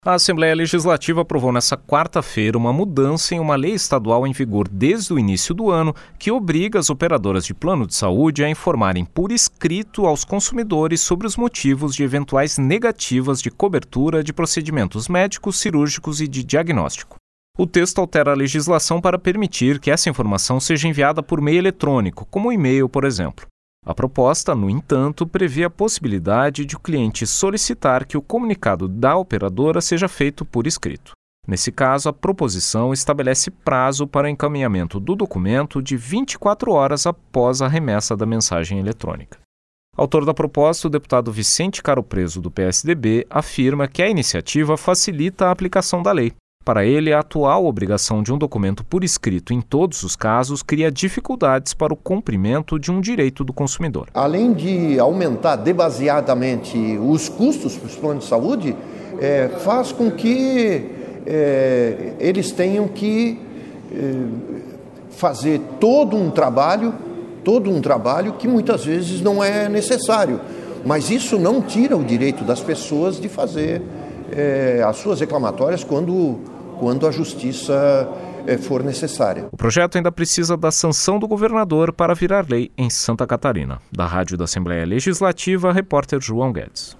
A Assembleia Legislativa aprovou nesta quarta-feira uma mudança em uma lei estadual em vigor desde o início do ano que obriga as operadoras de plano de saúde a informarem por escrito aos consumidores sobre os motivos de eventuais negativas de cobertura de procedimentos médicos, cirúrgicos e de diagnóstico. O texto altera a legislação para permitir que essa informação seja enviada por meio eletrônico, como o e-mail, por exemplo. A proposta, no entanto, prevê a possibilidade de o cliente solicitar que o comunicado da operadora seja feito por escrito. Nesse caso, a proposição estabelece prazo para o encaminhamento do documento de 24 horas após a remessa da mensagem eletrônica. Autor da proposta, o deputado Vicente Caro Preso, do PSDB, afirma que a iniciativa facilita a aplicação da lei. Para ele, a atual obrigação de um documento por escrito em todos os casos cria dificuldades para o cumprimento de um direito do consumidor. Além de aumentar demasiadamente os custos para os planos de saúde, faz com que eles tenham que fazer todo um trabalho que muitas vezes não é necessário. Mas isso não tira o direito das pessoas de fazer as suas reclamatórias quando a justiça for necessária. O projeto ainda precisa da sanção do governador para virar lei em Santa Catarina. Da Rádio da Assembleia Legislativa, repórter João Guedes.